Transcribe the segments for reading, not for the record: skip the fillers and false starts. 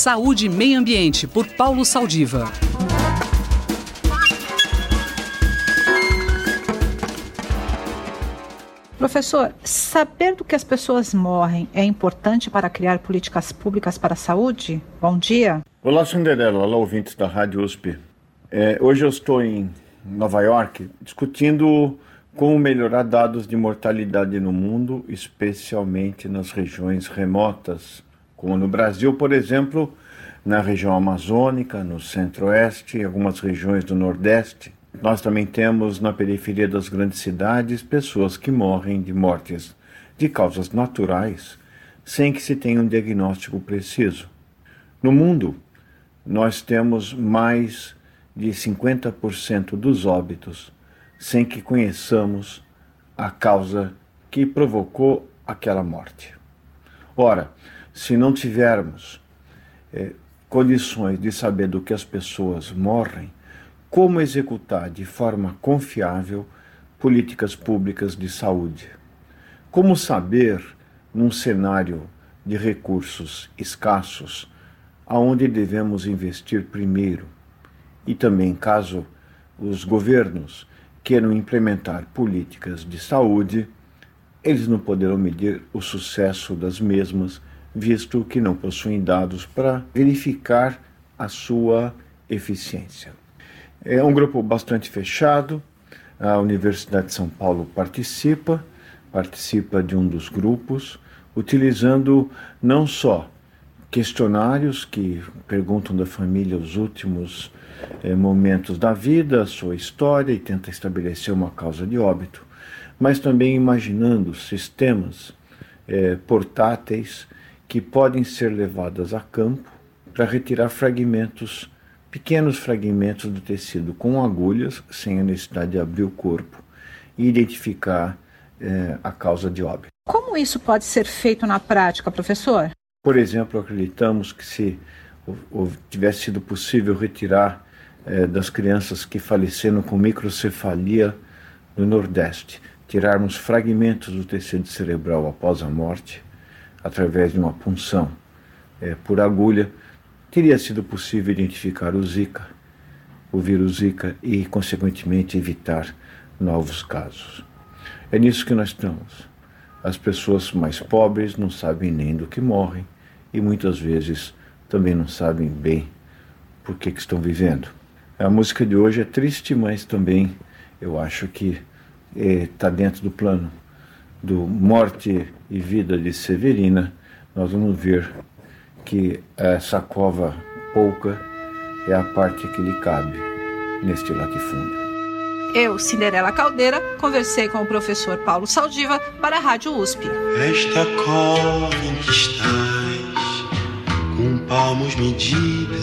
Saúde e Meio Ambiente, por Paulo Saldiva. Professor, saber do que as pessoas morrem é importante para criar políticas públicas para a saúde? Bom dia. Olá, Cinderela. Olá, ouvintes da Rádio USP. Hoje eu estou em Nova York discutindo como melhorar dados de mortalidade no mundo, especialmente nas regiões remotas, como no Brasil, por exemplo, na região amazônica, no centro-oeste e algumas regiões do nordeste. Nós também temos na periferia das grandes cidades pessoas que morrem de mortes de causas naturais sem que se tenha um diagnóstico preciso. No mundo, nós temos mais de 50% dos óbitos sem que conheçamos a causa que provocou aquela morte. Ora, se não tivermos condições de saber do que as pessoas morrem, como executar de forma confiável políticas públicas de saúde? Como saber, num cenário de recursos escassos, aonde devemos investir primeiro? E também, caso os governos queiram implementar políticas de saúde, eles não poderão medir o sucesso das mesmas, visto que não possuem dados para verificar a sua eficiência. É um grupo bastante fechado, a Universidade de São Paulo participa de um dos grupos, utilizando não só questionários que perguntam da família os últimos momentos da vida, a sua história e tenta estabelecer uma causa de óbito, mas também imaginando sistemas portáteis que podem ser levados a campo para retirar pequenos fragmentos do tecido com agulhas, sem a necessidade de abrir o corpo, e identificar a causa de óbito. Como isso pode ser feito na prática, professor? Por exemplo, acreditamos que se tivesse sido possível retirar das crianças que faleceram com microcefalia no Nordeste, tirarmos fragmentos do tecido cerebral após a morte, através de uma punção por agulha, teria sido possível identificar o vírus Zika e, consequentemente, evitar novos casos. É nisso que nós estamos. As pessoas mais pobres não sabem nem do que morrem e muitas vezes também não sabem bem por que estão vivendo. A música de hoje é triste, mas também eu acho que está dentro do plano do Morte e Vida de Severina. Nós vamos ver que essa cova pouca é a parte que lhe cabe neste latifúndio. Eu, Cinderela Caldeira, conversei com o professor Paulo Saldiva para a Rádio USP. Esta cova em que estás, com palmos medida,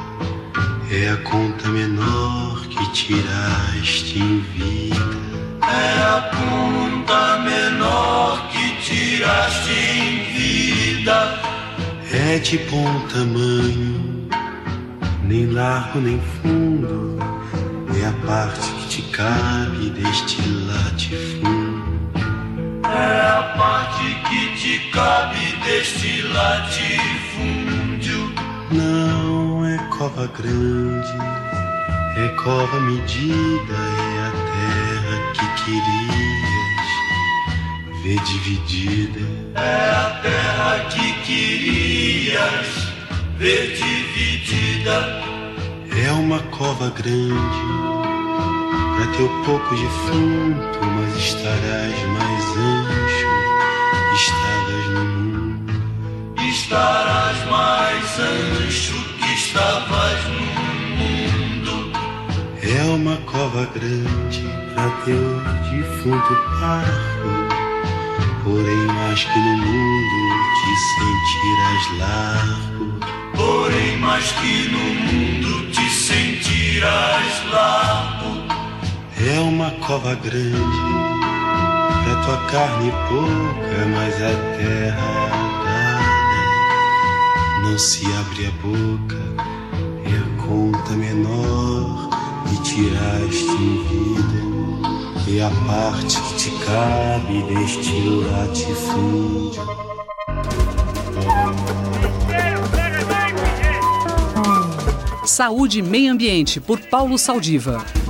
é a conta menor que tiraste em vida. É a conta menor que tiraste em vida. É de bom tamanho, nem largo nem fundo, é a parte que te cabe deste latifúndio. É a parte que te cabe deste latifúndio. Não é cova grande, é cova medida, é a terra que querias ver dividida. É a terra que querias ver dividida. É uma cova grande pra teu pouco defunto, mas estarás mais ancho, estavas no mundo. Estarás mais ancho que estavas no mundo. É uma cova grande pra teu defunto parco, porém mais que no mundo te sentirás largo. Porém mais que no mundo te sentirás largo. É uma cova grande pra tua carne pouca, mas a terra dada não se abre a boca. É a conta menor que tiraste em vida, é a parte que te cabe deste latifúndio. Saúde e Meio Ambiente, por Paulo Saldiva.